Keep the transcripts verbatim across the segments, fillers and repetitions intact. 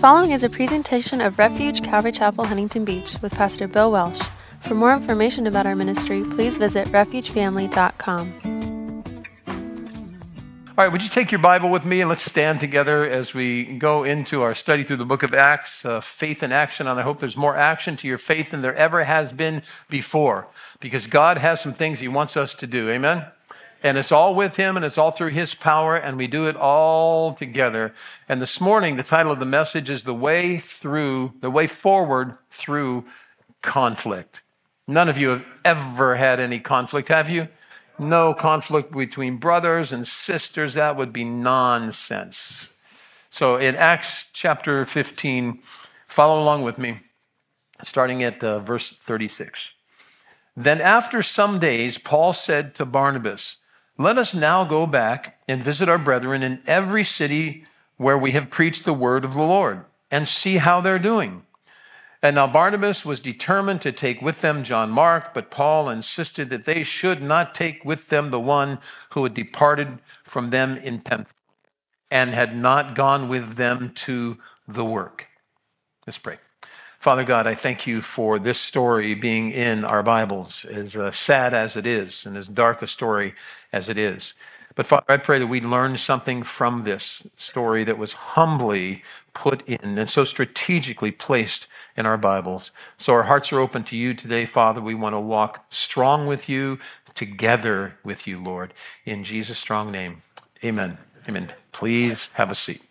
following is a presentation of Refuge Calvary Chapel, Huntington Beach with Pastor Bill Welsh. For more information about our ministry, please visit refuge family dot com. All right, would you take your Bible with me and let's stand together as we go into our study through the book of Acts, uh, faith in action. And I hope there's more action to your faith than there ever has been before, because God has some things he wants us to do. Amen? And it's all with him and it's all through his power, and we do it all together. And this morning, the title of the message is The Way Through, The Way Forward Through Conflict. None of you have ever had any conflict, have you? No conflict between brothers and sisters. That would be nonsense. So in Acts chapter fifteen, follow along with me, starting at uh, verse thirty-six. Then after some days, Paul said to Barnabas, "Let us now go back and visit our brethren in every city where we have preached the word of the Lord, and see how they're doing." And now Barnabas was determined to take with them John Mark, but Paul insisted that they should not take with them the one who had departed from them in Pamphylia and had not gone with them to the work. Let's pray. Father God, I thank you for this story being in our Bibles, as uh, sad as it is and as dark a story as it is. But Father, I pray that we learn something from this story that was humbly put in and so strategically placed in our Bibles. So our hearts are open to you today, Father. We want to walk strong with you, together with you, Lord. In Jesus' strong name, amen. Amen. Please have a seat.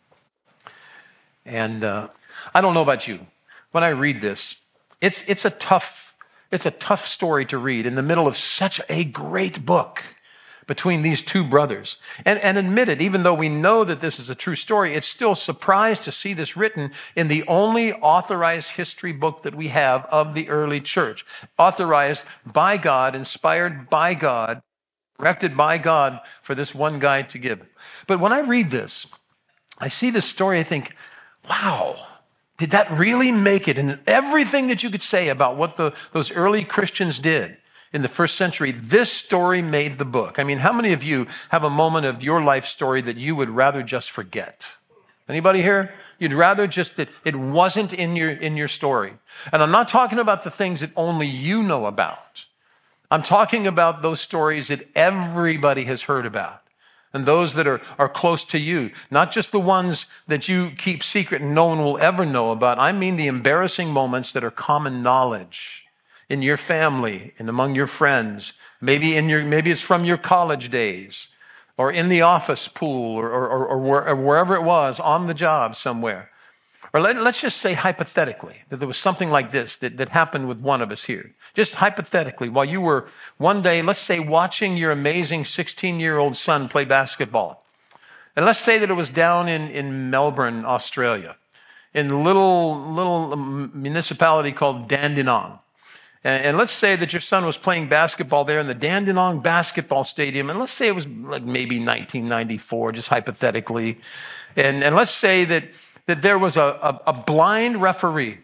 And uh, I don't know about you. When I read this, it's it's a tough it's a tough story to read in the middle of such a great book between these two brothers. And, and admit it, even though we know that this is a true story, it's still a surprise to see this written in the only authorized history book that we have of the early church. Authorized by God, inspired by God, directed by God for this one guy to give. But when I read this, I see this story, I think, wow, did that really make it? And everything that you could say about what the, those early Christians did in the first century, this story made the book. I mean, how many of you have a moment of your life story that you would rather just forget? Anybody here? You'd rather just that it wasn't in your, in your story. And I'm not talking about the things that only you know about. I'm talking about those stories that everybody has heard about. And those that are, are close to you, not just the ones that you keep secret and no one will ever know about. I mean the embarrassing moments that are common knowledge in your family and among your friends. Maybe in your maybe it's from your college days, or in the office pool, or, or, or, or, where, or wherever it was, on the job somewhere. Or let, let's just say hypothetically that there was something like this that, that happened with one of us here. Just hypothetically, while you were one day, let's say, watching your amazing sixteen-year-old son play basketball. And let's say that it was down in, in Melbourne, Australia, in a little, little municipality called Dandenong. And, and let's say that your son was playing basketball there in the Dandenong Basketball Stadium. And let's say it was like maybe nineteen ninety-four, just hypothetically. And, and let's say that that there was a, a, a blind referee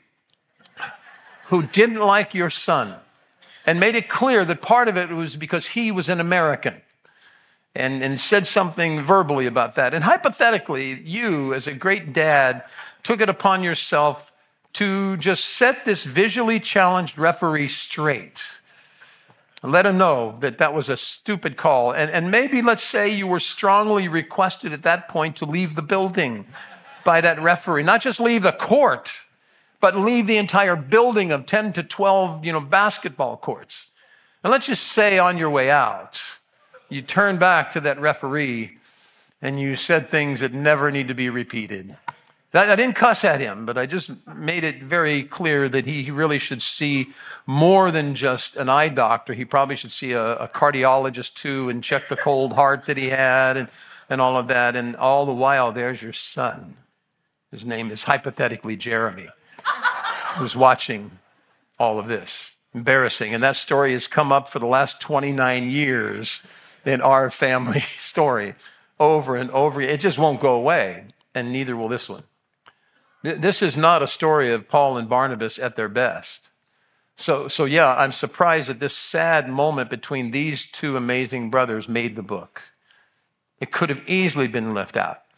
who didn't like your son and made it clear that part of it was because he was an American, and, and said something verbally about that. And hypothetically, you, as a great dad, took it upon yourself to just set this visually challenged referee straight and let him know that that was a stupid call. And, and maybe, let's say, you were strongly requested at that point to leave the building by that referee. Not just leave the court, but leave the entire building of ten to twelve, you know, basketball courts. And let's just say on your way out, you turned back to that referee and you said things that never need to be repeated. I didn't cuss at him, but I just made it very clear that he really should see more than just an eye doctor. He probably should see a, a cardiologist too, and check the cold heart that he had, and, and all of that. And all the while, there's your son. His name is hypothetically Jeremy, who's watching all of this. Embarrassing. And that story has come up for the last twenty-nine years in our family story, over and over. It just won't go away, and neither will this one. This is not a story of Paul and Barnabas at their best. So, so yeah, I'm surprised that this sad moment between these two amazing brothers made the book. It could have easily been left out.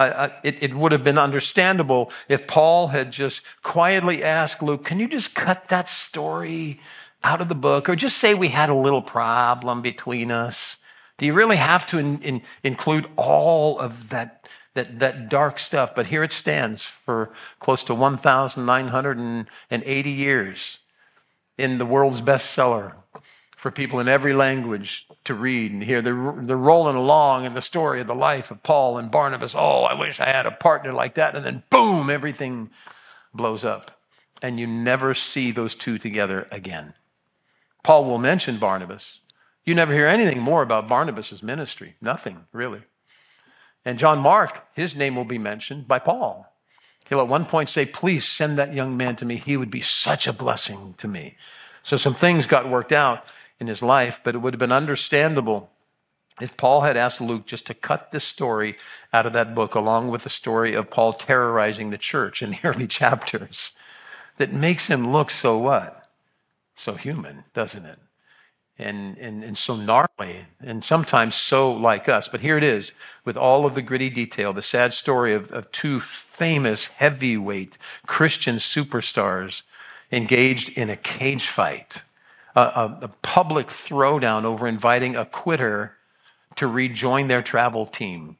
I, I, it, it would have been understandable if Paul had just quietly asked Luke, can you just cut that story out of the book? Or just say we had a little problem between us? Do you really have to in, in, include all of that, that, that dark stuff? But here it stands for close to one thousand nine hundred eighty years in the world's bestseller for people in every language to read and hear. They're, they're rolling along in the story of the life of Paul and Barnabas. Oh, I wish I had a partner like that. And then boom, everything blows up. And you never see those two together again. Paul will mention Barnabas. You never hear anything more about Barnabas' ministry. Nothing, really. And John Mark, his name will be mentioned by Paul. He'll at one point say, please send that young man to me. He would be such a blessing to me. So some things got worked out in his life, but it would have been understandable if Paul had asked Luke just to cut this story out of that book, along with the story of Paul terrorizing the church in the early chapters. That makes him look so what? So human, doesn't it? And, and, and so gnarly, and sometimes so like us. But here it is, with all of the gritty detail, the sad story of, of two famous heavyweight Christian superstars engaged in a cage fight, a, a, a public throwdown over inviting a quitter to rejoin their travel team.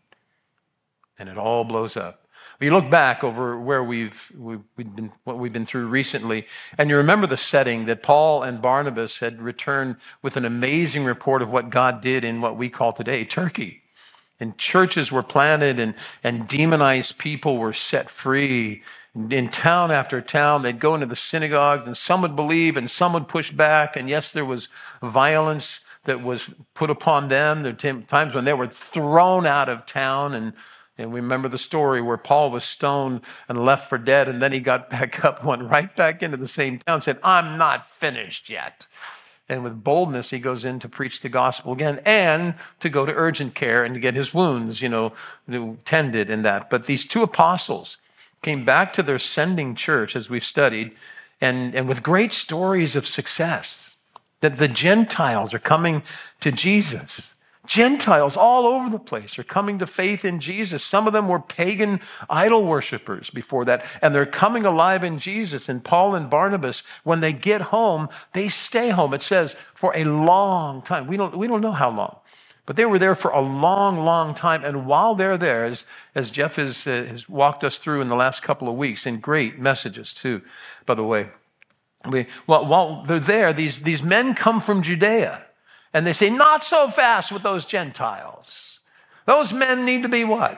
And it all blows up. You look back over where we've, we've, we've been, what we've been through recently, and you remember the setting that Paul and Barnabas had returned with an amazing report of what God did in what we call today Turkey. And churches were planted, and, and demonized people were set free. In town after town, they'd go into the synagogues, and some would believe, and some would push back. And yes, there was violence that was put upon them. There were times when they were thrown out of town, and And we remember the story where Paul was stoned and left for dead, and then he got back up, went right back into the same town, said, I'm not finished yet. And with boldness, he goes in to preach the gospel again and to go to urgent care and to get his wounds, you know, tended in that. But these two apostles came back to their sending church, as we've studied, and, and with great stories of success, that the Gentiles are coming to Jesus. Gentiles all over the place are coming to faith in Jesus. Some of them were pagan idol worshipers before that, and they're coming alive in Jesus. And Paul and Barnabas, when they get home, they stay home. It says for a long time. We don't, we don't know how long, but they were there for a long, long time. And while they're there, as, as Jeff has, uh, has walked us through in the last couple of weeks, and great messages too, by the way, we, well, while they're there, these, these men come from Judea. And they say, not so fast with those Gentiles. Those men need to be what?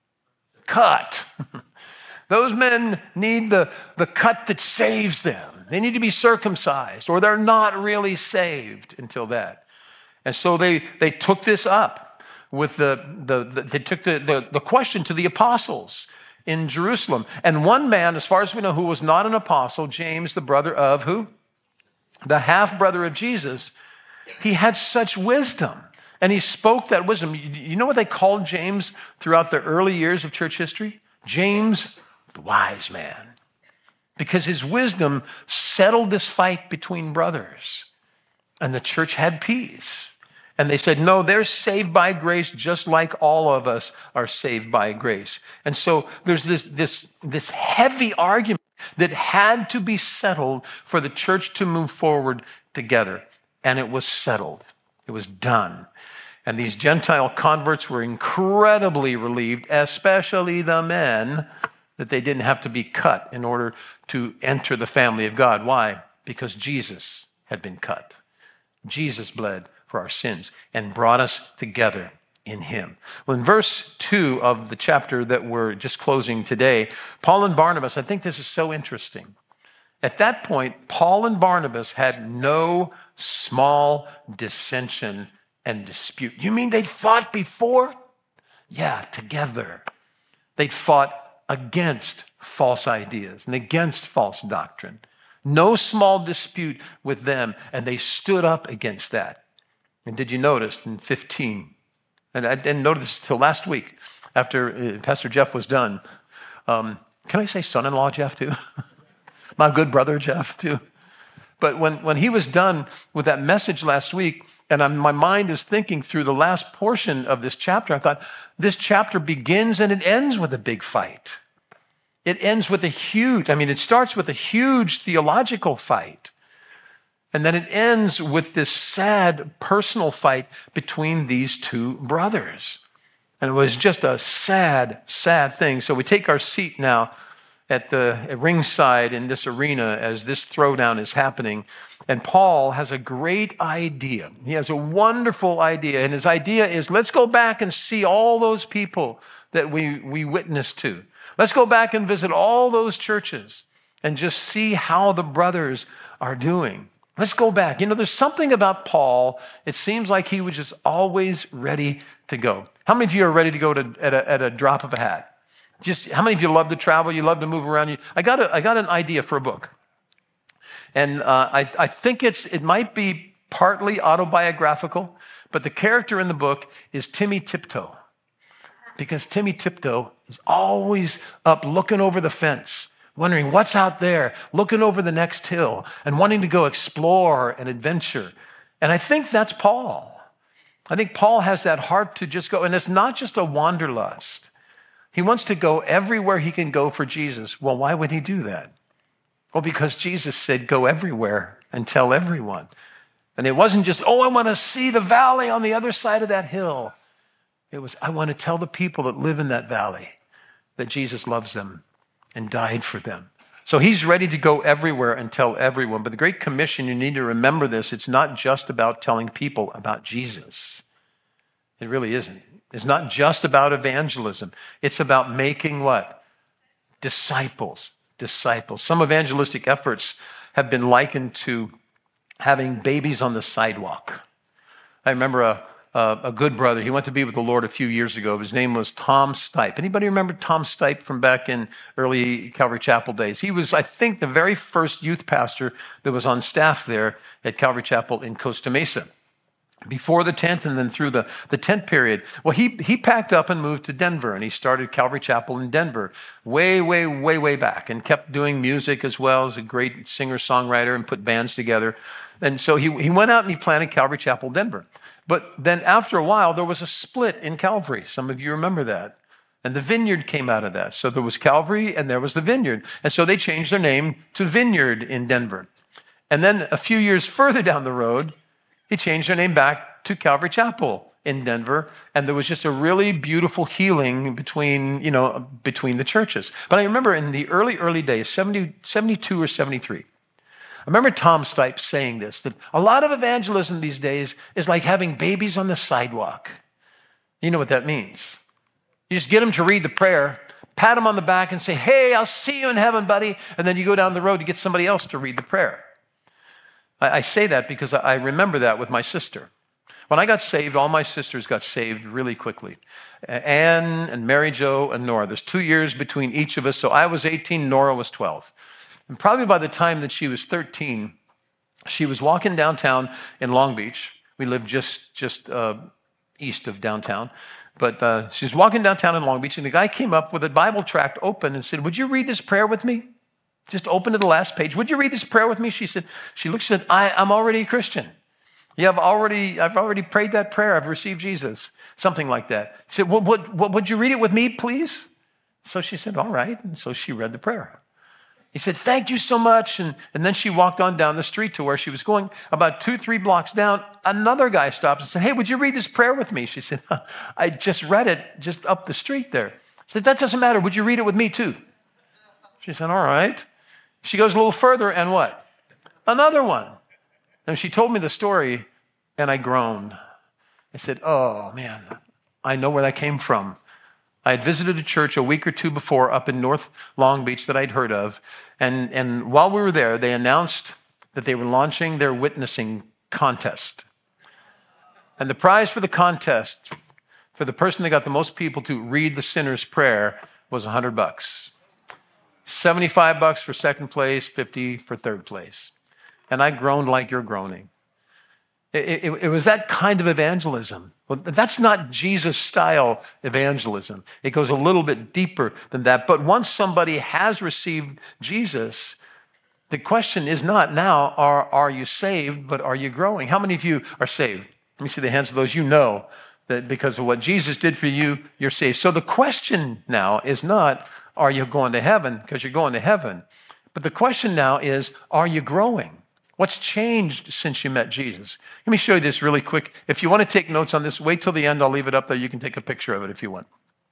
Cut. Those men need the, the cut that saves them. They need to be circumcised, or they're not really saved until that. And so they, they took this up with the, the, the they took the, the, the question to the apostles in Jerusalem. And one man, as far as we know, who was not an apostle, James, the brother of who? The half-brother of Jesus. He had such wisdom, and he spoke that wisdom. You know what they called James throughout the early years of church history? James, the wise man, because his wisdom settled this fight between brothers, and the church had peace. And they said, no, they're saved by grace just like all of us are saved by grace. And so there's this, this, this heavy argument that had to be settled for the church to move forward together. And it was settled. It was done. And these Gentile converts were incredibly relieved, especially the men, that they didn't have to be cut in order to enter the family of God. Why? Because Jesus had been cut. Jesus bled for our sins and brought us together in him. Well, in verse two of the chapter that we're just closing today, Paul and Barnabas, I think this is so interesting. At that point, Paul and Barnabas had no small dissension and dispute. You mean they'd fought before? Yeah, together. They'd fought against false ideas and against false doctrine. No small dispute with them, and they stood up against that. And did you notice in fifteen, and I didn't notice this until last week after Pastor Jeff was done. Um, can I say son-in-law Jeff too? My good brother Jeff too. But when, when he was done with that message last week, And I'm, my mind is thinking through the last portion of this chapter. I thought, this chapter begins and it ends with a big fight. It ends with a huge, I mean, it starts with a huge theological fight. And then it ends with this sad personal fight between these two brothers. And it was just a sad, sad thing. So we take our seat now at the ringside in this arena as this throwdown is happening. And Paul has a great idea. He has a wonderful idea. And his idea is, let's go back and see all those people that we, we witnessed to. Let's go back and visit all those churches and just see how the brothers are doing. Let's go back. You know, there's something about Paul. It seems like he was just always ready to go. How many of you are ready to go to, at, a, at a drop of a hat? Just how many of you love to travel? You love to move around? You, I got a, I got an idea for a book. And uh, I, I think it's it might be partly autobiographical, but the character in the book is Timmy Tiptoe. Because Timmy Tiptoe is always up looking over the fence, wondering what's out there, looking over the next hill, and wanting to go explore and adventure. And I think that's Paul. I think Paul has that heart to just go, and it's not just a wanderlust. He wants to go everywhere he can go for Jesus. Well, why would he do that? Well, because Jesus said, go everywhere and tell everyone. And it wasn't just, oh, I want to see the valley on the other side of that hill. It was, I want to tell the people that live in that valley that Jesus loves them and died for them. So he's ready to go everywhere and tell everyone. But the Great Commission, you need to remember this, it's not just about telling people about Jesus. It really isn't. It's not just about evangelism. It's about making what? Disciples. Disciples. Some evangelistic efforts have been likened to having babies on the sidewalk. I remember a, a, a good brother. He went to be with the Lord a few years ago. His name was Tom Stipe. Anybody remember Tom Stipe from back in early Calvary Chapel days? He was, I think, the very first youth pastor that was on staff there at Calvary Chapel in Costa Mesa. Before the tent and then through the, the tent period. Well, he, he packed up and moved to Denver, and he started Calvary Chapel in Denver way, way, way, way back, and kept doing music as well. As a great singer-songwriter and put bands together. And so he, he went out and he planted Calvary Chapel Denver. But then after a while, there was a split in Calvary. Some of you remember that. And the Vineyard came out of that. So there was Calvary and there was the Vineyard. And so they changed their name to Vineyard in Denver. And then a few years further down the road, he changed their name back to Calvary Chapel in Denver, and there was just a really beautiful healing between, you know, between the churches. But I remember in the early, early days, seventy, seventy-two or seventy-three, I remember Tom Stipe saying this, that a lot of evangelism these days is like having babies on the sidewalk. You know what that means. You just get them to read the prayer, pat them on the back and say, hey, I'll see you in heaven, buddy. And then you go down the road to get somebody else to read the prayer. I say that because I remember that with my sister. When I got saved, all my sisters got saved really quickly. Anne and Mary Jo and Nora. There's two years between each of us. So I was eighteen, Nora was twelve. And probably by the time that she was thirteen, she was walking downtown in Long Beach. We lived just, just uh, east of downtown. But uh, she was walking downtown in Long Beach, and the guy came up with a Bible tract open and said, would you read this prayer with me? Just open to the last page. Would you read this prayer with me? She said, she looked and said, I, I'm already a Christian. Yeah, I've already, I've already prayed that prayer. I've received Jesus. Something like that. She said, well, what, what, would you read it with me, please? So she said, all right. And so she read the prayer. He said, thank you so much. And, and then she walked on down the street to where she was going. About two, three blocks down, another guy stopped and said, hey, would you read this prayer with me? She said, I just read it just up the street there. He said, that doesn't matter. Would you read it with me too? She said, all right. She goes a little further, and what? Another one. And she told me the story, and I groaned. I said, oh, man, I know where that came from. I had visited a church a week or two before up in North Long Beach that I'd heard of, and, and while we were there, they announced that they were launching their witnessing contest. And the prize for the contest, for the person that got the most people to read the sinner's prayer, was a hundred bucks. seventy-five bucks for second place, fifty for third place. And I groaned like you're groaning. It, it, it was that kind of evangelism. Well, that's not Jesus-style evangelism. It goes a little bit deeper than that. But once somebody has received Jesus, the question is not now, are, are you saved, but are you growing? How many of you are saved? Let me see the hands of those. You know that because of what Jesus did for you, you're saved. So the question now is not, are you going to heaven? Because you're going to heaven. But the question now is, are you growing? What's changed since you met Jesus? Let me show you this really quick. If you want to take notes on this, wait till the end. I'll leave it up there. You can take a picture of it if you want.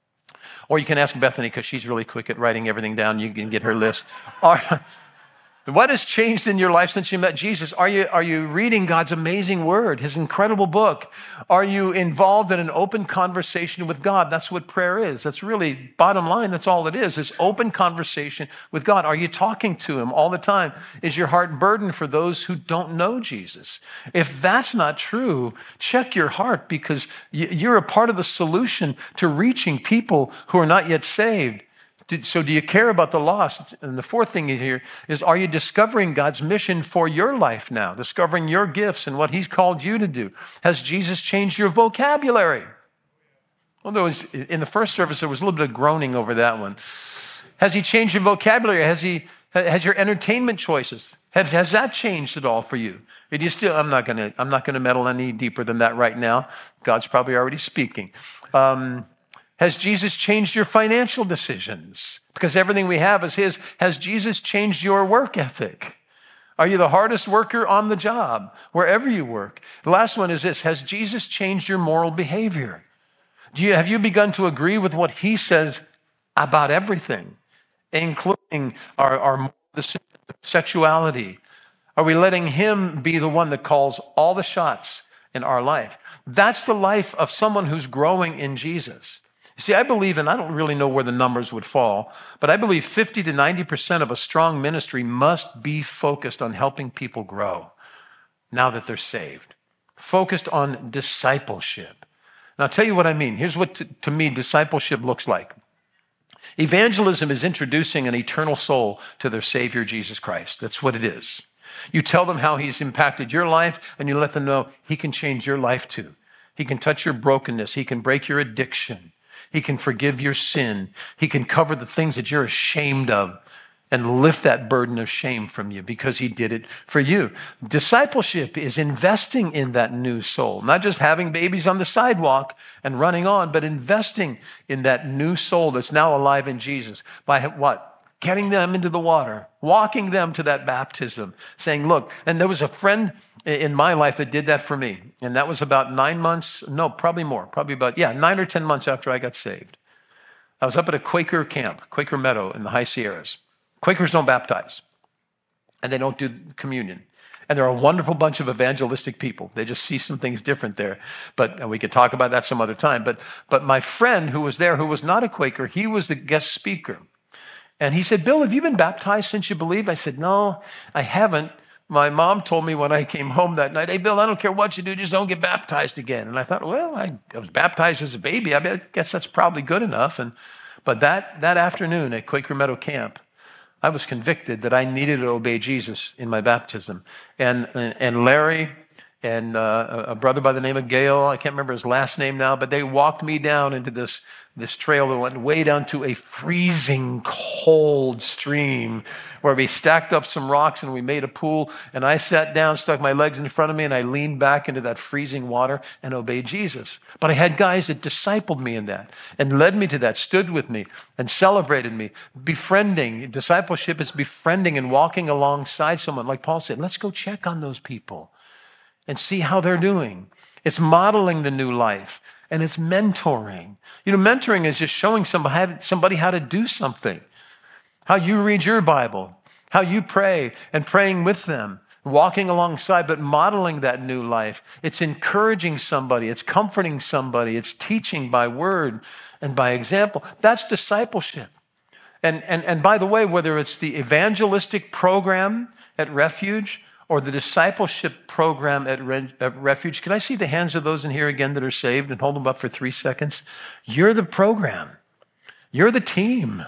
Or you can ask Bethany because she's really quick at writing everything down. You can get her list. Or, what has changed in your life since you met Jesus? Are you, are you reading God's amazing word, his incredible book? Are you involved in an open conversation with God? That's what prayer is. That's really, bottom line, that's all it is, is open conversation with God. Are you talking to him all the time? Is your heart burdened for those who don't know Jesus? If that's not true, check your heart, because you're a part of the solution to reaching people who are not yet saved. So do you care about the lost? And the fourth thing here is, are you discovering God's mission for your life now? Discovering your gifts and what he's called you to do? Has Jesus changed your vocabulary? Well, there was, in the first service, there was a little bit of groaning over that one. Has he changed your vocabulary? Has he, has your entertainment choices, has, has that changed at all for you? Or do you still, I'm not going to, I'm not going to meddle any deeper than that right now. God's probably already speaking. Um, Has Jesus changed your financial decisions? Because everything we have is his. Has Jesus changed your work ethic? Are you the hardest worker on the job, wherever you work? The last one is this. Has Jesus changed your moral behavior? Do you, have you begun to agree with what he says about everything, including our, our sexuality? Are we letting him be the one that calls all the shots in our life? That's the life of someone who's growing in Jesus. See, I believe, and I don't really know where the numbers would fall, but I believe fifty to ninety percent of a strong ministry must be focused on helping people grow now that they're saved. Focused on discipleship. And I'll tell you what I mean. Here's what, to, to me, discipleship looks like. Evangelism is introducing an eternal soul to their Savior, Jesus Christ. That's what it is. You tell them how he's impacted your life, and you let them know he can change your life too. He can touch your brokenness. He can break your addiction. He can forgive your sin. He can cover the things that you're ashamed of and lift that burden of shame from you because he did it for you. Discipleship is investing in that new soul, not just having babies on the sidewalk and running on, but investing in that new soul that's now alive in Jesus by what? Getting them into the water, walking them to that baptism, saying, look, and there was a friend in my life that did that for me. And that was about nine months, no, probably more, probably about, yeah, nine or ten months after I got saved. I was up at a Quaker camp, Quaker Meadow in the High Sierras. Quakers don't baptize, and they don't do communion. And they're a wonderful bunch of evangelistic people. They just see some things different there. But and we could talk about that some other time. But, but my friend who was there, who was not a Quaker, he was the guest speaker. And he said, Bill, have you been baptized since you believe? I said, no, I haven't. My mom told me when I came home that night, hey, Bill, I don't care what you do, just don't get baptized again. And I thought, well, I, I was baptized as a baby. I, mean, I guess that's probably good enough. And But that, that afternoon at Quaker Meadow Camp, I was convicted that I needed to obey Jesus in my baptism. And, and, and Larry and uh, a brother by the name of Gail, I can't remember his last name now, but they walked me down into this, this trail that went way down to a freezing cold stream where we stacked up some rocks and we made a pool. And I sat down, stuck my legs in front of me, and I leaned back into that freezing water and obeyed Jesus. But I had guys that discipled me in that and led me to that, stood with me and celebrated me. Befriending, discipleship is befriending and walking alongside someone. Like Paul said, let's go check on those people and see how they're doing. It's modeling the new life, and it's mentoring. You know, mentoring is just showing somebody, somebody how to do something, how you read your Bible, how you pray, and praying with them, walking alongside, but modeling that new life. It's encouraging somebody. It's comforting somebody. It's teaching by word and by example. That's discipleship. And, and, and by the way, whether it's the evangelistic program at Refuge or the discipleship program at, Re- at Refuge. Can I see the hands of those in here again that are saved and hold them up for three seconds? You're the program. You're the team.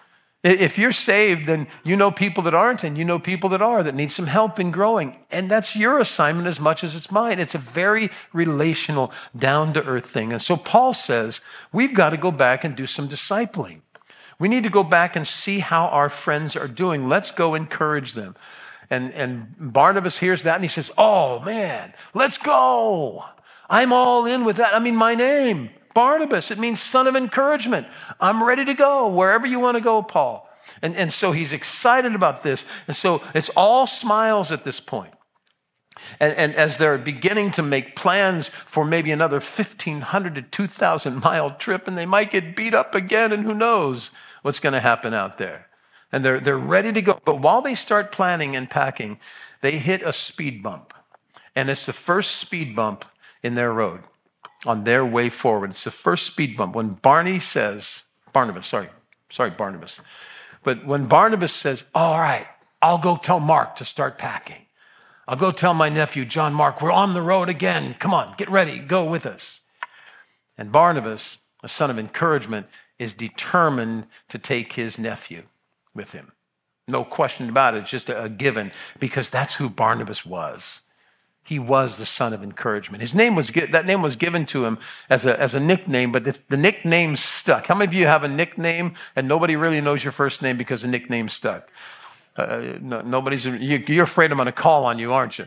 If you're saved, then you know people that aren't, and you know people that are, that need some help in growing. And that's your assignment as much as it's mine. It's a very relational, down-to-earth thing. And so Paul says, we've got to go back and do some discipling. We need to go back and see how our friends are doing. Let's go encourage them. And, and Barnabas hears that and he says, oh man, let's go. I'm all in with that. I mean, my name, Barnabas, it means son of encouragement. I'm ready to go wherever you want to go, Paul. And, and so he's excited about this. And so it's all smiles at this point. And, and as they're beginning to make plans for maybe another fifteen hundred to two thousand mile trip, and they might get beat up again, and who knows what's going to happen out there. And they're, they're ready to go. But while they start planning and packing, they hit a speed bump. And it's the first speed bump in their road on their way forward. It's the first speed bump. When Barney says, Barnabas, sorry, sorry, Barnabas. But when Barnabas says, all right, I'll go tell Mark to start packing. I'll go tell my nephew, John Mark, we're on the road again. Come on, get ready, go with us. And Barnabas, a son of encouragement, is determined to take his nephew with him. No question about it. It's just a given, because that's who Barnabas was. He was the son of encouragement. His name was that name was given to him as a as a nickname, but the, the nickname stuck. How many of you have a nickname and nobody really knows your first name because the nickname stuck? Uh, no, nobody's. You, you're afraid I'm going to call on you, aren't you?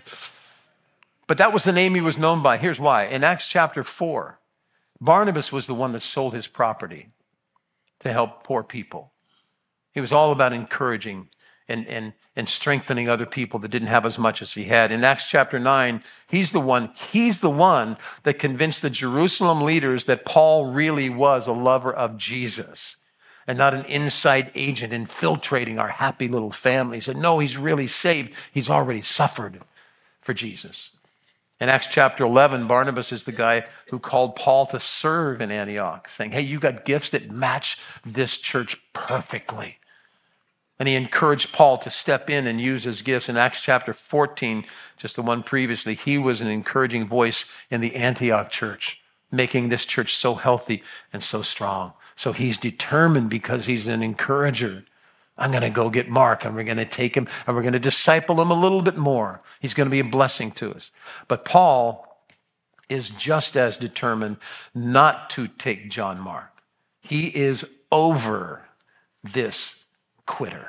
But that was the name he was known by. Here's why. In Acts chapter four, Barnabas was the one that sold his property to help poor people. He was all about encouraging and, and, and strengthening other people that didn't have as much as he had. In Acts chapter nine, he's the one, he's the one that convinced the Jerusalem leaders that Paul really was a lover of Jesus and not an inside agent infiltrating our happy little family. He said, no, he's really saved. He's already suffered for Jesus. In Acts chapter eleven, Barnabas is the guy who called Paul to serve in Antioch, saying, hey, you got gifts that match this church perfectly. And he encouraged Paul to step in and use his gifts. In Acts chapter fourteen, just the one previously, he was an encouraging voice in the Antioch church, making this church so healthy and so strong. So he's determined, because he's an encourager. I'm going to go get Mark, and we're going to take him, and we're going to disciple him a little bit more. He's going to be a blessing to us. But Paul is just as determined not to take John Mark. He is over this quitter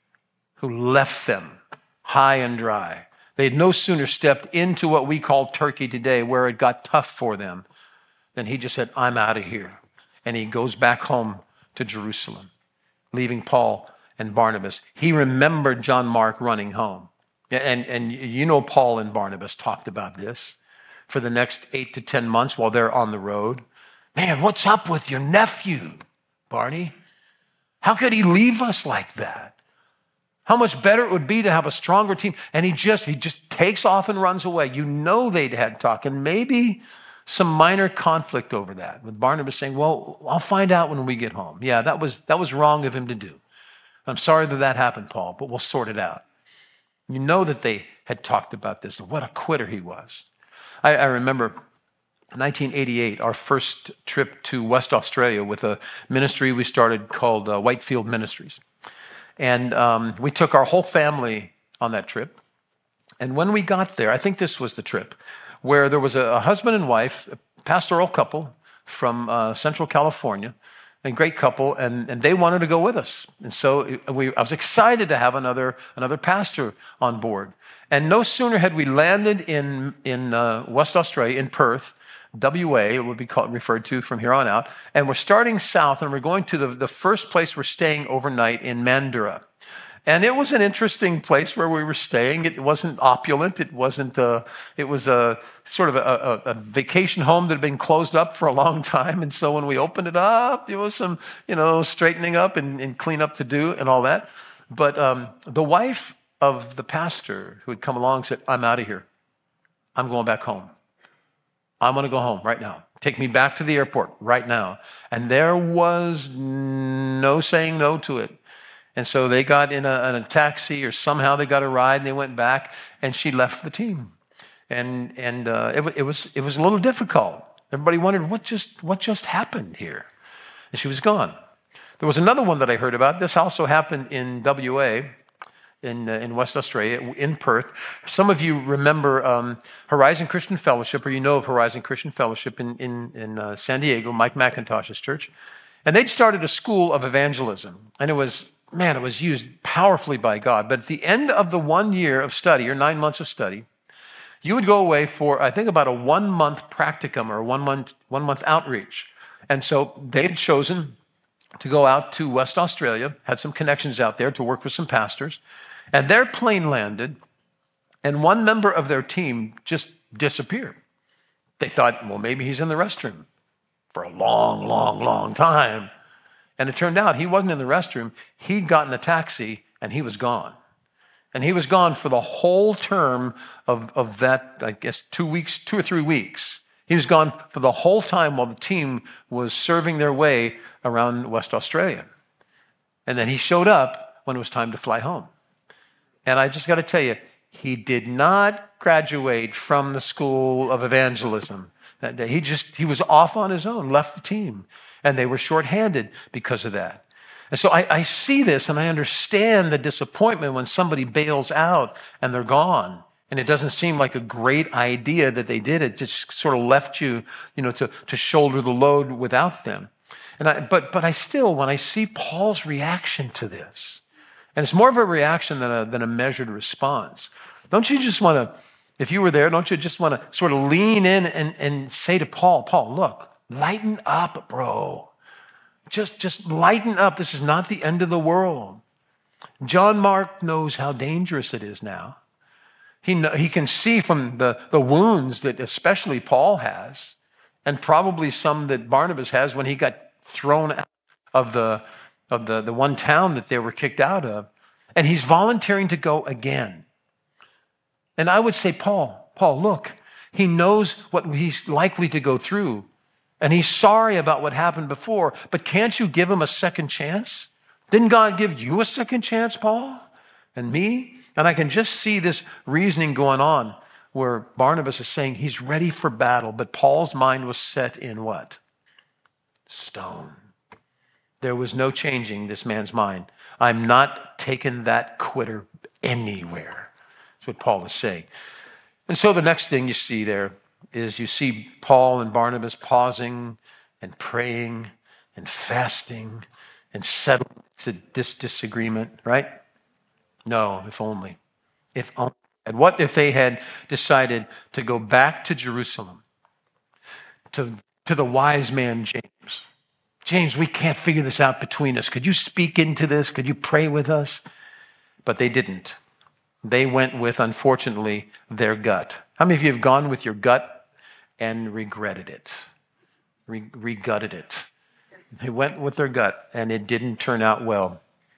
who left them high and dry. They had no sooner stepped into what we call Turkey today, where it got tough for them, than he just said, I'm out of here. And he goes back home to Jerusalem, leaving Paul and Barnabas. He remembered John Mark running home. And, and you know Paul and Barnabas talked about this for the next eight to ten months while they're on the road. Man, what's up with your nephew, Barney? How could he leave us like that? How much better it would be to have a stronger team. And he just he just takes off and runs away. You know they'd had talk, and maybe some minor conflict over that, with Barnabas saying, well, I'll find out when we get home. Yeah, that was that was wrong of him to do. I'm sorry that that happened, Paul, but we'll sort it out. You know that they had talked about this, and what a quitter he was. I, I remember nineteen eighty-eight, our first trip to West Australia with a ministry we started called uh, Whitefield Ministries. And um, we took our whole family on that trip. And when we got there, I think this was the trip, where there was a, a husband and wife, a pastoral couple from uh, Central California, a great couple, and, and they wanted to go with us. And so we, I was excited to have another, another pastor on board. And no sooner had we landed in, in uh, West Australia, in Perth, W A, it would be called, referred to from here on out. And we're starting south, and we're going to the, the first place we're staying overnight in Mandurah. And it was an interesting place where we were staying. It wasn't opulent. It wasn't. A, it was a sort of a, a, a vacation home that had been closed up for a long time. And so when we opened it up, there was some, you know, straightening up and, and clean up to do and all that. But um, the wife of the pastor who had come along said, "I'm out of here. I'm going back home. I'm going to go home right now. Take me back to the airport right now." And there was no saying no to it. And so they got in a, in a taxi, or somehow they got a ride, and they went back, and she left the team. And and uh, it, it was it was a little difficult. Everybody wondered, what just what just happened here? And she was gone. There was another one that I heard about. This also happened in W A, in uh, in West Australia, in Perth. Some of you remember um, Horizon Christian Fellowship, or you know of Horizon Christian Fellowship in in, in uh, San Diego, Mike McIntosh's church. And they'd started a school of evangelism, and it was. Man, it was used powerfully by God. But at the end of the one year of study, or nine months of study, You would go away for, I think, about a one-month practicum or one month, one-month outreach. And so they'd chosen to go out to West Australia, had some connections out there to work with some pastors, and their plane landed, and one member of their team just disappeared. They thought, well, maybe he's in the restroom for a long, long, long time. And it turned out he wasn't in the restroom. He'd gotten a taxi, and he was gone. And he was gone for the whole term of, of that, I guess, two weeks, two or three weeks. He was gone for the whole time while the team was serving their way around West Australia. And then he showed up when it was time to fly home. And I just got to tell you, he did not graduate from the school of evangelism. That day. He just, he was off on his own, left the team. And they were shorthanded because of that. And so I, I see this and I understand the disappointment when somebody bails out and they're gone. And it doesn't seem like a great idea that they did it, just sort of left you, you know, to, to shoulder the load without them. And I, but, but I still, when I see Paul's reaction to this, and it's more of a reaction than a, than a measured response, don't you just want to, if you were there, don't you just want to sort of lean in and, and say to Paul, Paul, look, lighten up, bro. Just, just lighten up. This is not the end of the world. John Mark knows how dangerous it is now. He, know, he can see from the, the wounds that especially Paul has, and probably some that Barnabas has when he got thrown out of the, of the, the one town that they were kicked out of. And he's volunteering to go again. And I would say, Paul, Paul, look, he knows what he's likely to go through. And he's sorry about what happened before, but can't you give him a second chance? Didn't God give you a second chance, Paul? And me? And I can just see this reasoning going on where Barnabas is saying he's ready for battle, but Paul's mind was set in what? Stone. There was no changing this man's mind. I'm not taking that quitter anywhere. That's what Paul is saying. And so the next thing you see there is you see Paul and Barnabas pausing and praying and fasting and settling to this disagreement, right? No, if only. If only. And what if they had decided to go back to Jerusalem, to, to the wise man James? James, we can't figure this out between us. Could you speak into this? Could you pray with us? But they didn't. They went with, unfortunately, their gut. How many of you have gone with your gut and regretted it, Re- regutted it? They went with their gut, and it didn't turn out well.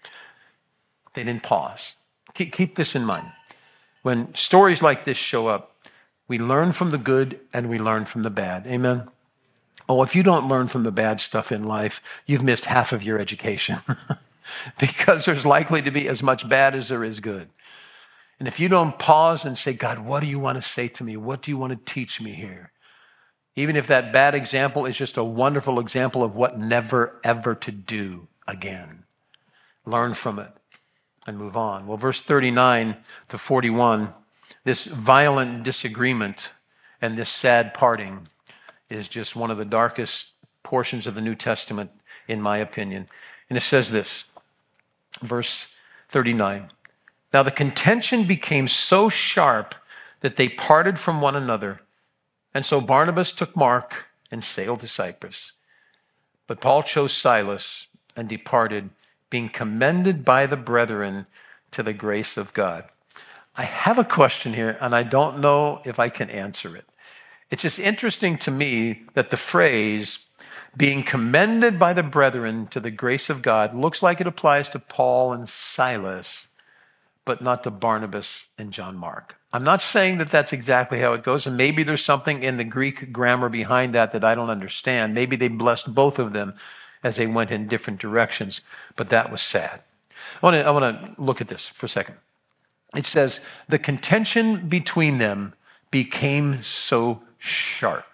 They didn't pause. Keep, keep this in mind. When stories like this show up, we learn from the good and we learn from the bad. Amen? Oh, if you don't learn from the bad stuff in life, you've missed half of your education because there's likely to be as much bad as there is good. And if you don't pause and say, God, what do you want to say to me? What do you want to teach me here? Even if that bad example is just a wonderful example of what never, ever to do again. Learn from it and move on. Well, verse thirty-nine to forty-one, this violent disagreement and this sad parting is just one of the darkest portions of the New Testament, in my opinion. And it says this, verse thirty-nine. Now the contention became so sharp that they parted from one another. And so Barnabas took Mark and sailed to Cyprus. But Paul chose Silas and departed, being commended by the brethren to the grace of God. I have a question here, and I don't know if I can answer it. It's just interesting to me that the phrase, being commended by the brethren to the grace of God, looks like it applies to Paul and Silas, but not to Barnabas and John Mark. I'm not saying that that's exactly how it goes, and maybe there's something in the Greek grammar behind that that I don't understand. Maybe they blessed both of them as they went in different directions, but that was sad. I want to, I want to look at this for a second. It says, the contention between them became so sharp.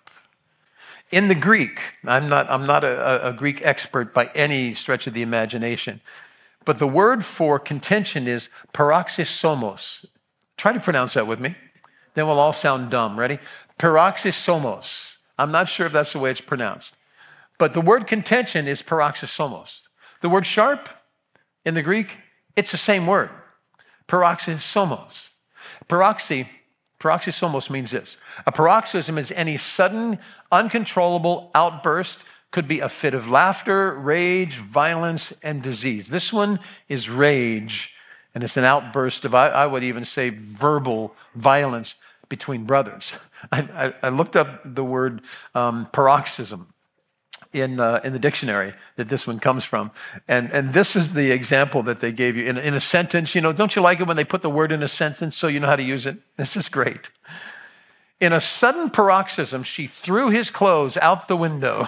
In the Greek, I'm not, I'm not a, a Greek expert by any stretch of the imagination, but the word for contention is paroxysomos. Try to pronounce that with me. Then we'll all sound dumb. Ready? Paroxysomos. I'm not sure if that's the way it's pronounced. But the word contention is paroxysomos. The word sharp in the Greek, it's the same word. Paroxysomos. Paroxy, Paroxysmos means this. A paroxysm is any sudden, uncontrollable outburst. Could be a fit of laughter, rage, violence, and disease. This one is rage, and it's an outburst of, I, I would even say, verbal violence between brothers. I, I, I looked up the word um, paroxysm in uh, in the dictionary that this one comes from, and and this is the example that they gave you in in a sentence. You know, don't you like it when they put the word in a sentence so you know how to use it? This is great. In a sudden paroxysm, she threw his clothes out the window.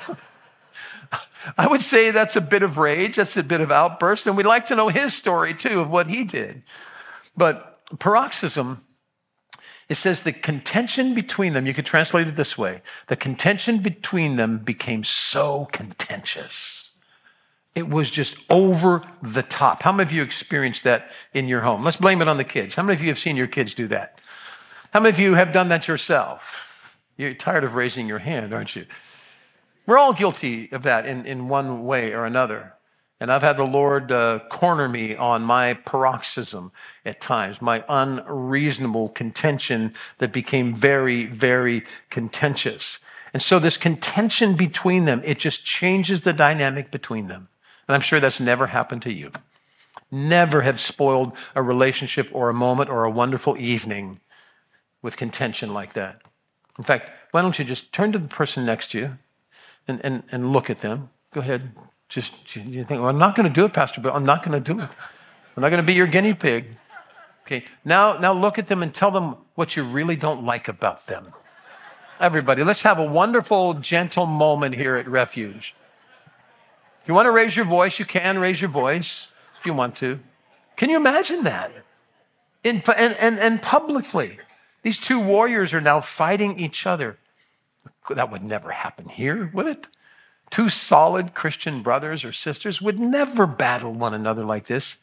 I would say that's a bit of rage, that's a bit of outburst, and we'd like to know his story too of what he did. But paroxysm, it says the contention between them, you could translate it this way, the contention between them became so contentious. It was just over the top. How many of you experienced that in your home? Let's blame it on the kids. How many of you have seen your kids do that? How many of you have done that yourself? You're tired of raising your hand, aren't you? We're all guilty of that in, in one way or another. And I've had the Lord uh, corner me on my paroxysm at times, my unreasonable contention that became very, very contentious. And so this contention between them, it just changes the dynamic between them. And I'm sure that's never happened to you. Never have spoiled a relationship or a moment or a wonderful evening with contention like that. In fact, why don't you just turn to the person next to you and, and, and look at them. Go ahead. Just, you think, well, I'm not going to do it, Pastor Bill. I'm not going to do it. I'm not going to be your guinea pig. Okay, now, now look at them and tell them what you really don't like about them. Everybody, let's have a wonderful, gentle moment here at Refuge. If you want to raise your voice, you can raise your voice if you want to. Can you imagine that? In, and, and, and publicly, these two warriors are now fighting each other. That would never happen here, would it? Two solid Christian brothers or sisters would never battle one another like this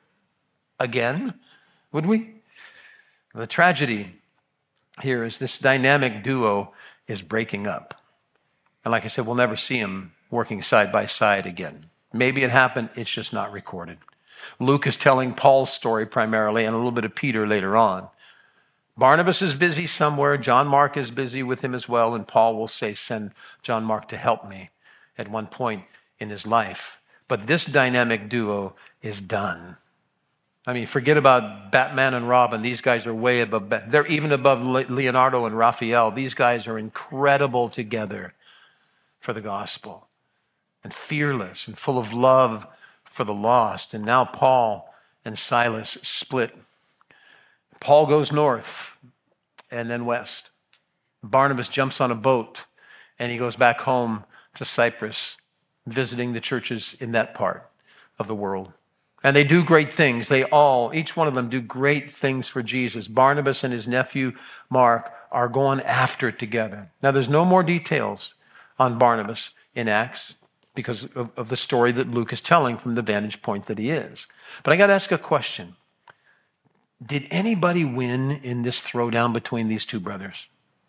again, would we? The tragedy here is this dynamic duo is breaking up. And like I said, we'll never see them working side by side again. Maybe it happened, it's just not recorded. Luke is telling Paul's story primarily and a little bit of Peter later on. Barnabas is busy somewhere. John Mark is busy with him as well. And Paul will say, send John Mark to help me at one point in his life. But this dynamic duo is done. I mean, forget about Batman and Robin. These guys are way above, they're even above Leonardo and Raphael. These guys are incredible together for the gospel and fearless and full of love for the lost. And now Paul and Silas split. Paul goes north and then west. Barnabas jumps on a boat and he goes back home to Cyprus, visiting the churches in that part of the world. And they do great things. They all, each one of them do great things for Jesus. Barnabas and his nephew, Mark, are going after it together. Now, there's no more details on Barnabas in Acts because of, of the story that Luke is telling from the vantage point that he is. But I got to ask a question. Did anybody win in this throwdown between these two brothers?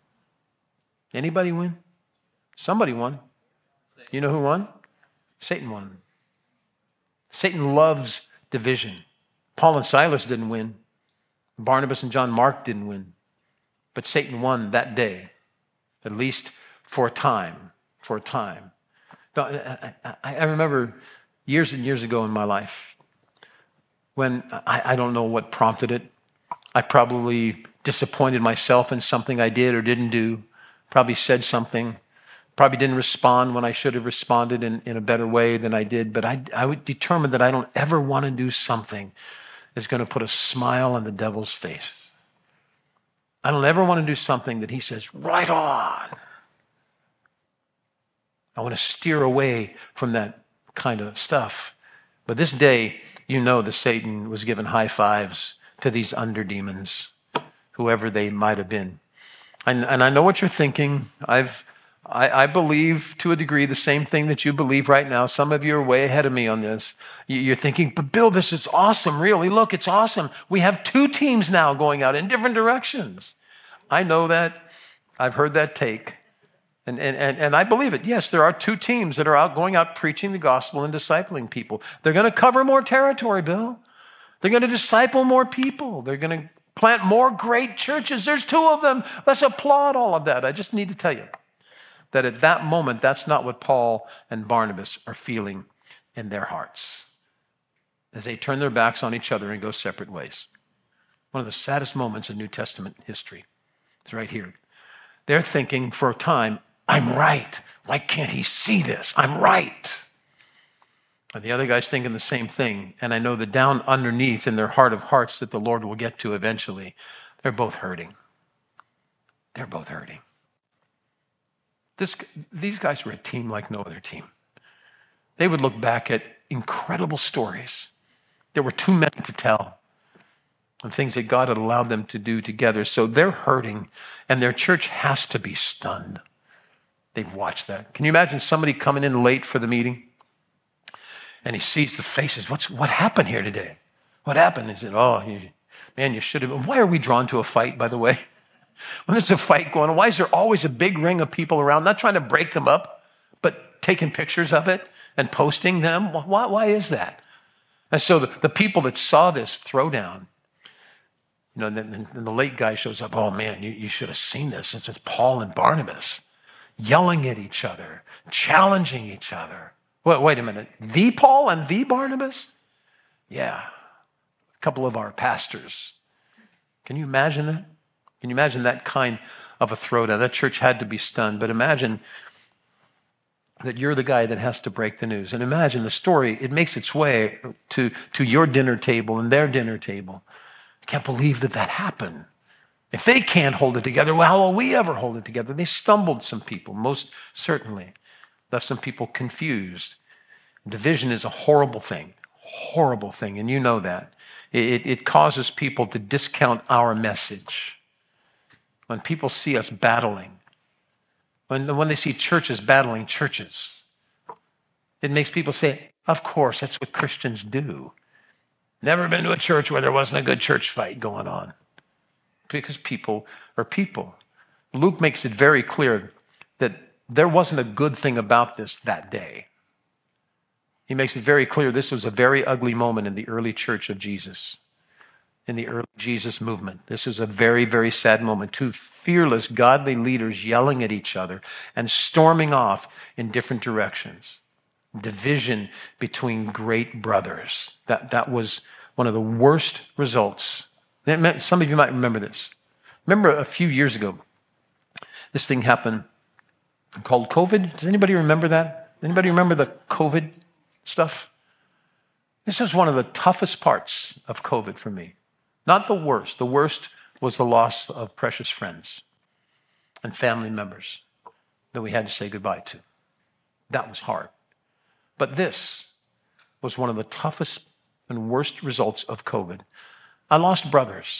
Anybody win? Somebody won. You know who won? Satan won. Satan loves division. Paul and Silas didn't win. Barnabas and John Mark didn't win. But Satan won that day, at least for a time, for a time. I, I, I remember years and years ago in my life when I, I don't know what prompted it. I probably disappointed myself in something I did or didn't do, probably said something. Probably didn't respond when I should have responded in, in a better way than I did, but I, I would determine that I don't ever want to do something that's going to put a smile on the devil's face. I don't ever want to do something that he says, right on. I want to steer away from that kind of stuff. But this day, you know that Satan was giving high fives to these underdemons, whoever they might have been. And, and I know what you're thinking. I've I, I believe to a degree the same thing that you believe right now. Some of you are way ahead of me on this. You're thinking, but Bill, this is awesome. Really, look, it's awesome. We have two teams now going out in different directions. I know that. I've heard that take. And, and, and, and I believe it. Yes, there are two teams that are out going out preaching the gospel and discipling people. They're going to cover more territory, Bill. They're going to disciple more people. They're going to Plant more great churches. There's two of them. Let's applaud all of that. I just need to tell you that at that moment, that's not what Paul and Barnabas are feeling in their hearts as they turn their backs on each other and go separate ways. One of the saddest moments in New Testament history is right here. They're thinking for a time, I'm right. Why can't he see this? I'm right. And the other guy's thinking the same thing. And I know that down underneath in their heart of hearts that the Lord will get to eventually, they're both hurting. They're both hurting. This, these guys were a team like no other team. They would look back at incredible stories. There were too many to tell. And things that God had allowed them to do together. So they're hurting, and their church has to be stunned. They've watched that. Can you imagine somebody coming in late for the meeting? And he sees the faces. What's what happened here today? What happened? He said, oh, you, man, you should have. Why are we drawn to a fight, by the way? When there's a fight going on, why is there always a big ring of people around, not trying to break them up, but taking pictures of it and posting them? Why, why is that? And so the, the people that saw this throwdown, you know, and then and the late guy shows up, oh man, you, you should have seen this. It's just Paul and Barnabas yelling at each other, challenging each other. Wait, wait a minute, the Paul and the Barnabas? Yeah, a couple of our pastors. Can you imagine that? Can you imagine that kind of a throwdown? That church had to be stunned, but imagine that you're the guy that has to break the news. And imagine the story, it makes its way to, to your dinner table and their dinner table. I can't believe that that happened. If they can't hold it together, well, how will we ever hold it together? They stumbled some people, most certainly. Left some people confused. Division is a horrible thing, horrible thing, and you know that. It, it causes people to discount our message. When people see us battling, when, when they see churches battling churches, it makes people say, of course, that's what Christians do. Never been to a church where there wasn't a good church fight going on. Because people are people. Luke makes it very clear that there wasn't a good thing about this that day. He makes it very clear this was a very ugly moment in the early church of Jesus, in the early Jesus movement. This is a very, very sad moment. Two fearless, godly leaders yelling at each other and storming off in different directions. Division between great brothers. That, that was one of the worst results. Some of you might remember this. Remember a few years ago, this thing happened called COVID. Does anybody remember that? Anybody remember the COVID stuff? This is one of the toughest parts of COVID for me. Not the worst. The worst was the loss of precious friends and family members that we had to say goodbye to. That was hard. But this was one of the toughest and worst results of COVID. I lost brothers.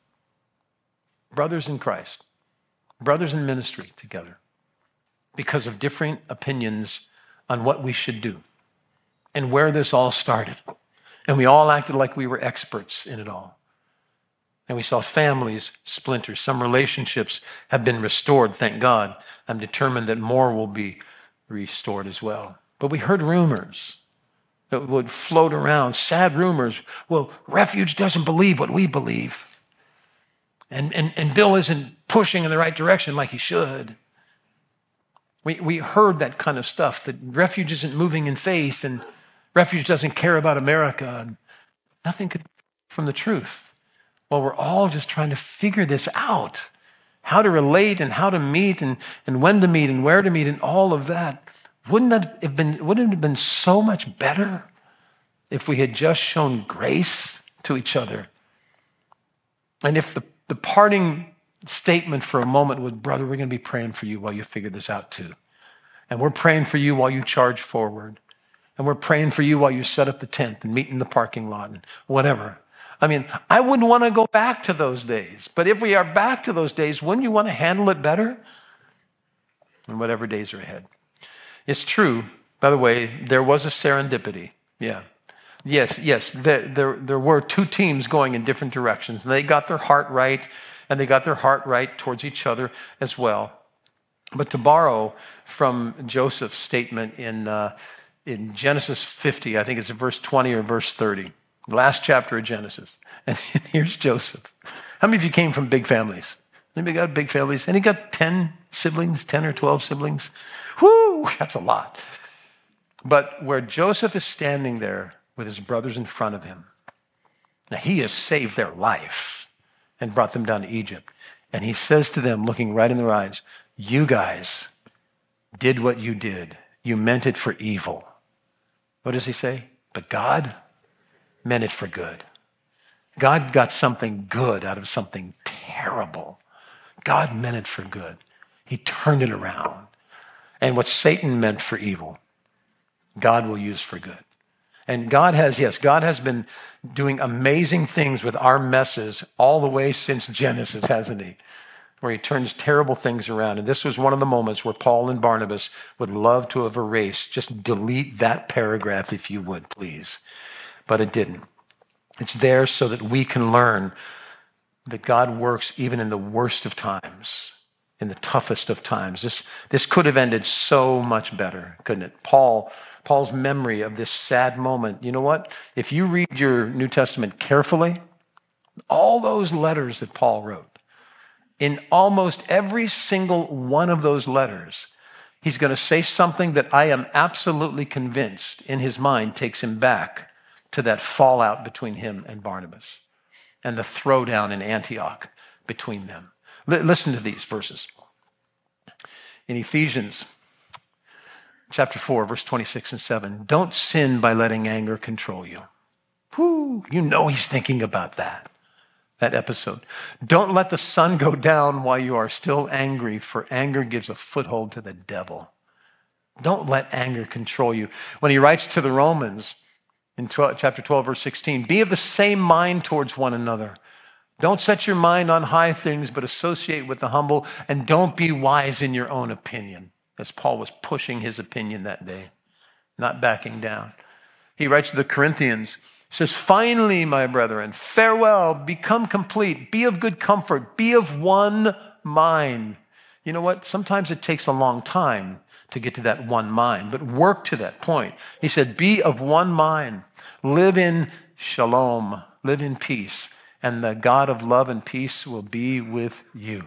Brothers in Christ. Brothers in ministry together. Because of different opinions on what we should do and where this all started. And we all acted like we were experts in it all. And we saw families splinter. Some relationships have been restored, thank God. I'm determined that more will be restored as well. But we heard rumors that would float around, sad rumors. Well, Refuge doesn't believe what we believe. And, and, and Bill isn't pushing in the right direction like he should. We, we heard that kind of stuff, that Refuge isn't moving in faith and Refuge doesn't care about America. And nothing could from the truth. Well, we're all just trying to figure this out, how to relate and how to meet and, and when to meet and where to meet and all of that. Wouldn't that have been, wouldn't it have been so much better if we had just shown grace to each other? And if the, the parting statement for a moment was, brother, we're going to be praying for you while you figure this out too. And we're praying for you while you charge forward. And we're praying for you while you set up the tent and meet in the parking lot and whatever. I mean, I wouldn't want to go back to those days. But if we are back to those days, wouldn't you want to handle it better? And whatever days are ahead. It's true, by the way, there was a serendipity. Yeah. Yes, yes, there, there, there were two teams going in different directions. And they got their heart right, and they got their heart right towards each other as well. But to borrow from Joseph's statement in, uh, in Genesis fifty, I think it's verse twenty or verse thirty, last chapter of Genesis. And here's Joseph. How many of you came from big families? Anybody got big families? Any got ten siblings, ten or twelve siblings? Whoo, that's a lot. But where Joseph is standing there with his brothers in front of him, now he has saved their life and brought them down to Egypt. And he says to them, looking right in their eyes, you guys did what you did. You meant it for evil. What does he say? But God meant it for good. God got something good out of something terrible. God meant it for good. He turned it around. And what Satan meant for evil, God will use for good. And God has, yes, God has been doing amazing things with our messes all the way since Genesis, hasn't he? Where he turns terrible things around. And this was one of the moments where Paul and Barnabas would love to have erased. Just delete that paragraph if you would, please. But it didn't. It's there so that we can learn that God works even in the worst of times, in the toughest of times. This, this could have ended so much better, couldn't it? Paul, Paul's memory of this sad moment. You know what? If you read your New Testament carefully, all those letters that Paul wrote, in almost every single one of those letters, he's going to say something that I am absolutely convinced in his mind takes him back to that fallout between him and Barnabas and the throwdown in Antioch between them. L- listen to these verses. In Ephesians chapter four, verse twenty-six and seven, don't sin by letting anger control you. Whew, you know he's thinking about that. That episode. Don't let the sun go down while you are still angry, for anger gives a foothold to the devil. Don't let anger control you. When he writes to the Romans in chapter twelve, verse sixteen, be of the same mind towards one another. Don't set your mind on high things, but associate with the humble, and don't be wise in your own opinion, as Paul was pushing his opinion that day, not backing down. He writes to the Corinthians, says, finally, my brethren, farewell, become complete, be of good comfort, be of one mind. You know what? Sometimes it takes a long time to get to that one mind, but work to that point. He said, be of one mind, live in shalom, live in peace, and the God of love and peace will be with you.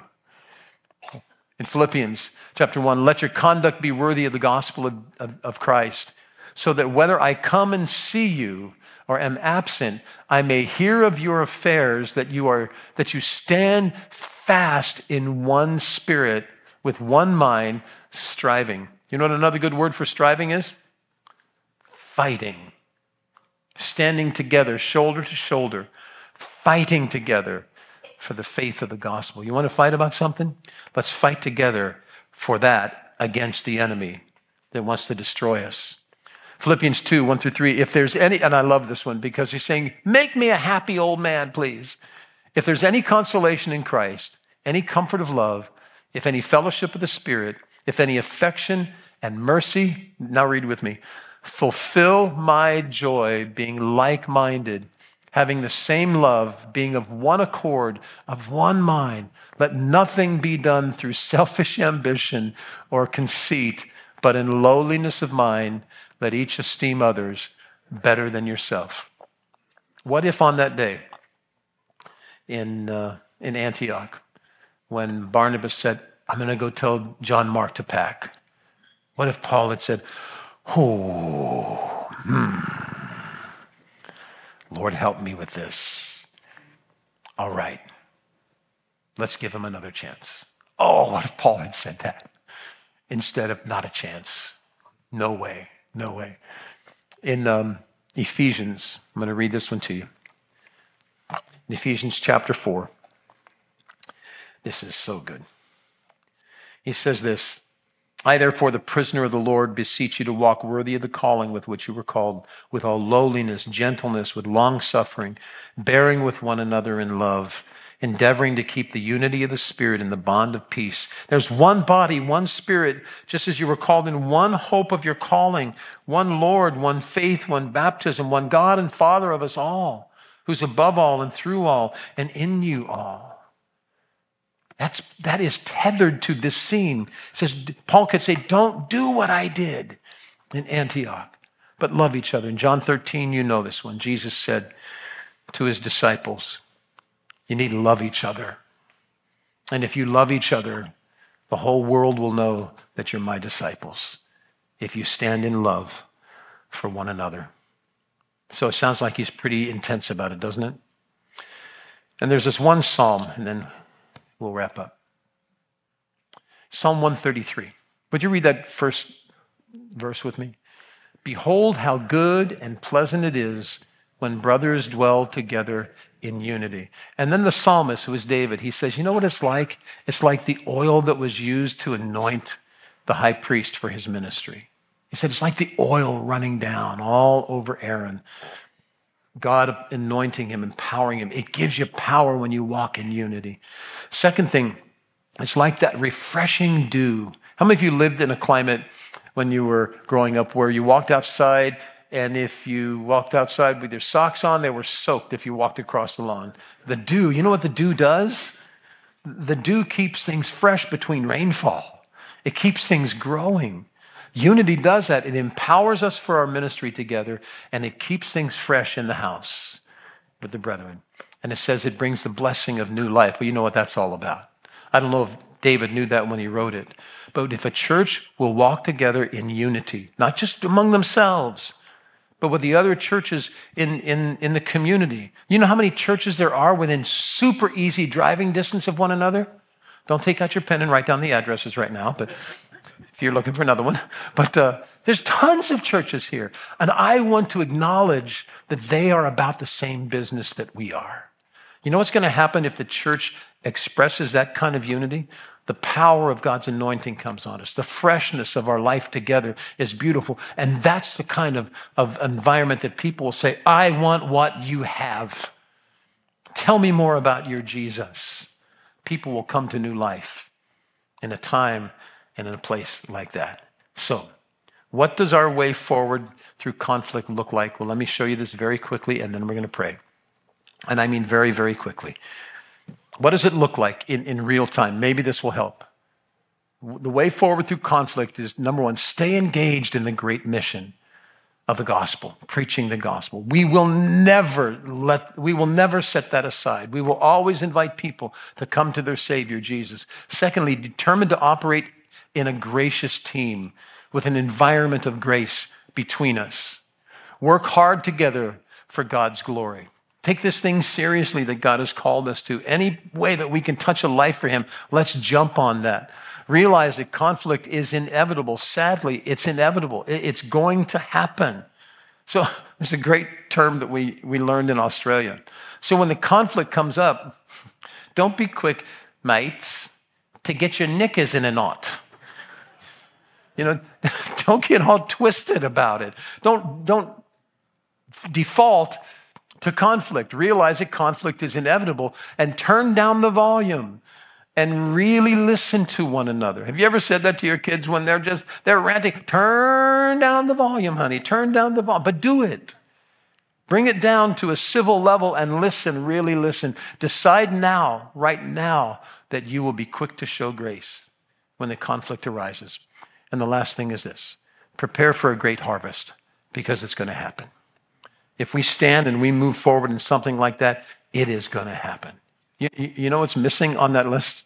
In Philippians chapter one, let your conduct be worthy of the gospel of, of, of Christ, so that whether I come and see you or am absent, I may hear of your affairs, that you are that you stand fast in one spirit, with one mind, striving. You know what another good word for striving is? Fighting. Standing together, shoulder to shoulder, fighting together for the faith of the gospel. You want to fight about something? Let's fight together for that against the enemy that wants to destroy us. Philippians two, one through three, if there's any, and I love this one because he's saying, make me a happy old man, please. If there's any consolation in Christ, any comfort of love, if any fellowship of the Spirit, if any affection and mercy, now read with me, fulfill my joy, being like-minded, having the same love, being of one accord, of one mind. Let nothing be done through selfish ambition or conceit, but in lowliness of mind, let each esteem others better than yourself. What if on that day in, uh, in Antioch, when Barnabas said, I'm going to go tell John Mark to pack. What if Paul had said, oh, hmm, Lord, help me with this. All right, let's give him another chance. Oh, what if Paul had said that instead of not a chance? No way, no way. In um, Ephesians, I'm going to read this one to you. In Ephesians chapter four, this is so good. He says this, I therefore, the prisoner of the Lord, beseech you to walk worthy of the calling with which you were called, with all lowliness, gentleness, with long suffering, bearing with one another in love, endeavoring to keep the unity of the Spirit in the bond of peace. There's one body, one Spirit, just as you were called in one hope of your calling, one Lord, one faith, one baptism, one God and Father of us all, who's above all and through all and in you all. That's, that is tethered to this scene. It says, Paul could say, don't do what I did in Antioch, but love each other. In John thirteen, you know this one. Jesus said to his disciples, You need to love each other. And if you love each other, the whole world will know that you're my disciples if you stand in love for one another. So it sounds like he's pretty intense about it, doesn't it? And there's this one psalm, and then we'll wrap up. Psalm one thirty-three. Would you read that first verse with me? Behold how good and pleasant it is when brothers dwell together in unity. And then the psalmist, who is David, he says, you know what it's like? It's like the oil that was used to anoint the high priest for his ministry. He said, it's like the oil running down all over Aaron. God anointing him, empowering him. It gives you power when you walk in unity. Second thing, it's like that refreshing dew. How many of you lived in a climate when you were growing up where you walked outside, and if you walked outside with your socks on, they were soaked if you walked across the lawn? The dew, you know what the dew does? The dew keeps things fresh between rainfall. It keeps things growing. Unity does that. It empowers us for our ministry together, and it keeps things fresh in the house with the brethren. And it says it brings the blessing of new life. Well, you know what that's all about. I don't know if David knew that when he wrote it. But if a church will walk together in unity, not just among themselves, but with the other churches in, in, in the community. You know how many churches there are within super easy driving distance of one another? Don't take out your pen and write down the addresses right now, but if you're looking for another one. But uh, there's tons of churches here. And I want to acknowledge that they are about the same business that we are. You know what's going to happen if the church expresses that kind of unity? The power of God's anointing comes on us. The freshness of our life together is beautiful. And that's the kind of, of environment that people will say, I want what you have. Tell me more about your Jesus. People will come to new life in a time and in a place like that. So, what does our way forward through conflict look like? Well, let me show you this very quickly, and then we're going to pray. And I mean very, very quickly. What does it look like in, in real time? Maybe this will help. The way forward through conflict is, number one, stay engaged in the great mission of the gospel, preaching the gospel. We will never let, we will never set that aside. We will always invite people to come to their Savior, Jesus. Secondly, determined to operate in a gracious team with an environment of grace between us. Work hard together for God's glory. Take this thing seriously that God has called us to. Any way that we can touch a life for him, let's jump on that. Realize that conflict is inevitable. Sadly, it's inevitable. It's going to happen. So there's a great term that we, we learned in Australia. So when the conflict comes up, don't be quick, mates, to get your knickers in a knot. You know, don't get all twisted about it. Don't, don't default to conflict. Realize that conflict is inevitable and turn down the volume and really listen to one another. Have you ever said that to your kids when they're just, they're ranting? Turn down the volume, honey. Turn down the volume. But do it. Bring it down to a civil level and listen, really listen. Decide now, right now, that you will be quick to show grace when the conflict arises. And the last thing is this. Prepare for a great harvest because it's going to happen. If we stand and we move forward in something like that, it is going to happen. You, you know what's missing on that list?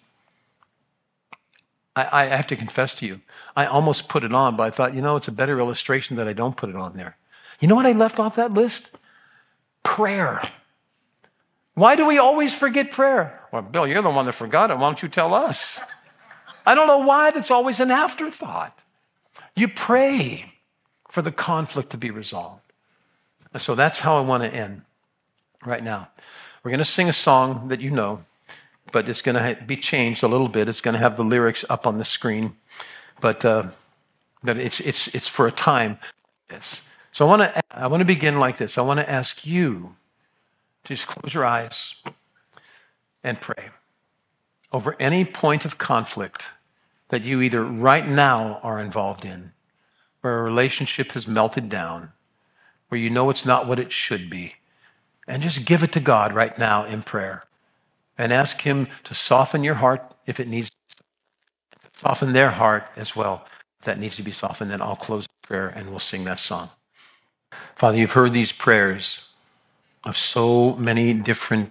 I, I have to confess to you, I almost put it on, but I thought, you know, it's a better illustration that I don't put it on there. You know what I left off that list? Prayer. Why do we always forget prayer? Well, Bill, you're the one that forgot it. Why don't you tell us? I don't know why that's always an afterthought. You pray for the conflict to be resolved. So that's how I want to end right now. We're going to sing a song that you know, but it's going to be changed a little bit. It's going to have the lyrics up on the screen, but uh, but it's it's it's for a time. Yes. So I want to I want to begin like this. I want to ask you to just close your eyes and pray over any point of conflict that you either right now are involved in, where a relationship has melted down, where you know it's not what it should be, and just give it to God right now in prayer and ask him to soften your heart if it needs to soften their heart as well. If that needs to be softened, then I'll close the prayer and we'll sing that song. Father, you've heard these prayers of so many different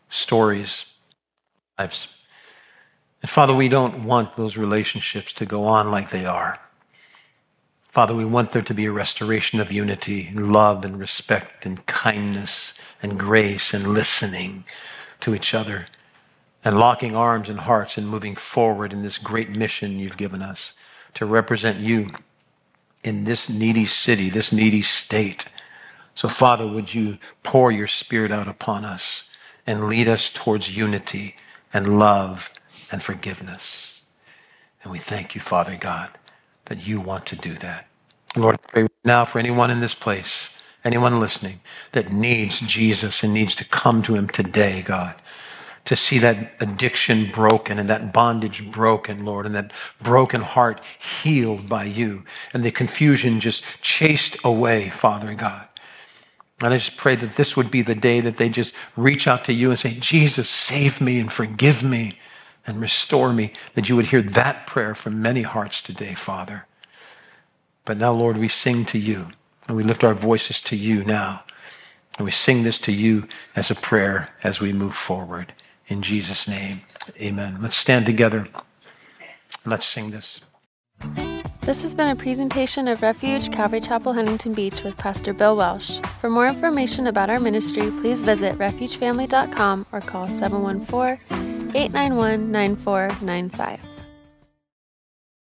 stories, lives. And Father, we don't want those relationships to go on like they are. Father, we want there to be a restoration of unity and love and respect and kindness and grace and listening to each other and locking arms and hearts and moving forward in this great mission you've given us to represent you in this needy city, this needy state. So, Father, would you pour your Spirit out upon us and lead us towards unity and love and forgiveness. And we thank you, Father God, that you want to do that. Lord, I pray now for anyone in this place, anyone listening that needs Jesus and needs to come to him today, God, to see that addiction broken and that bondage broken, Lord, and that broken heart healed by you and the confusion just chased away, Father God. And I just pray that this would be the day that they just reach out to you and say, Jesus, save me and forgive me and restore me, that you would hear that prayer from many hearts today, Father. But now, Lord, we sing to you and we lift our voices to you now. And we sing this to you as a prayer as we move forward. In Jesus' name, amen. Let's stand together. Let's sing this. This has been a presentation of Refuge Calvary Chapel, Huntington Beach with Pastor Bill Welsh. For more information about our ministry, please visit refuge family dot com or call seven one four, eight nine one, nine four nine five.